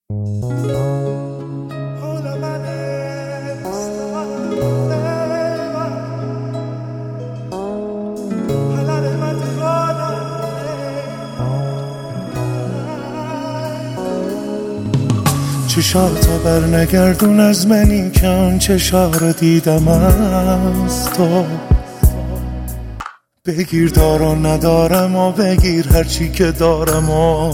چشاتو بر نگردون از منی که آن چشا رو دیدم از تو. بگیر دارو ندارم و بگیر هرچی که دارم و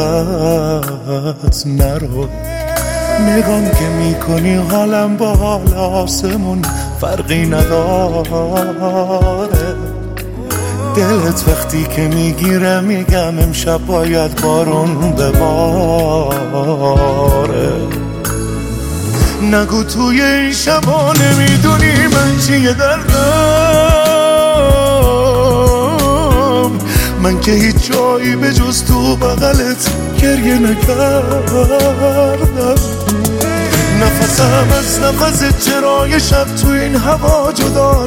فقط نرو. نگام که میکنی حالم با حال آسمون فرقی نداره. دلت وقتی که میگیره میگم امشب باید بارون بباره. نگو توی این شبا نمیدونی من چیه دردم. من که هیچ جایی به جز تو بغلت گریه نکردم. نفسم از نفست چرای شب تو این هوا جدا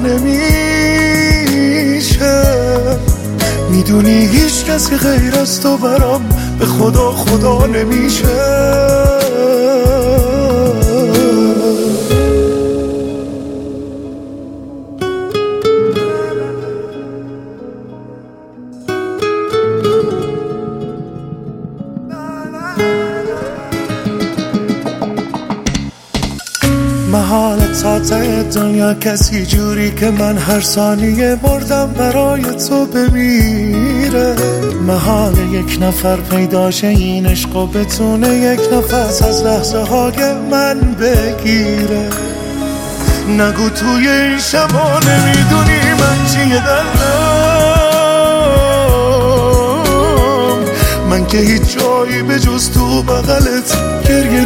نمیشه. میدونی هیچ کسی غیر از تو برام به خدا خدا نمیشه. محالت تا ته دنیا کسی جوری که من هر ثانیه مردم برای تو بمیره. محال یک نفر پیداشه این عشق و بتونه یک نفس از لحظه های من بگیره. نگو توی این شبا نمیدونی من چیه دردم. من که هیچ جایی به جز تو بغلت گریه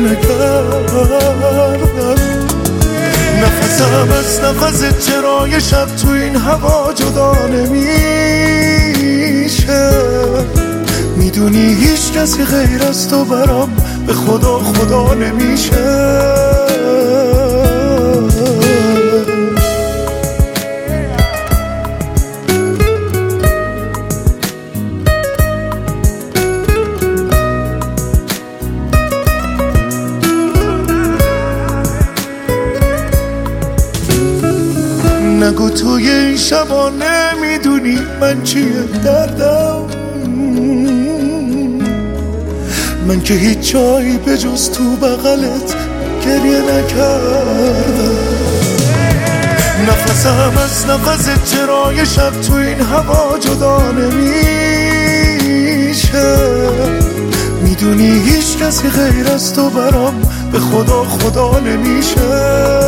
نکردم. نفسم از نفست چرای شب تو این هوا جدا نمیشه. میدونی هیچ کسی غیر از تو برام به خدا خدا نمیشه. نگو توی این شبا نمیدونی من چیه دردم. من که هیچ جایی به جز تو بغلت گریه نکردم. نفسم از نفست چرای شب تو این هوا جدا نمیشه. میدونی هیچ کسی غیر از تو برام به خدا خدا نمیشه.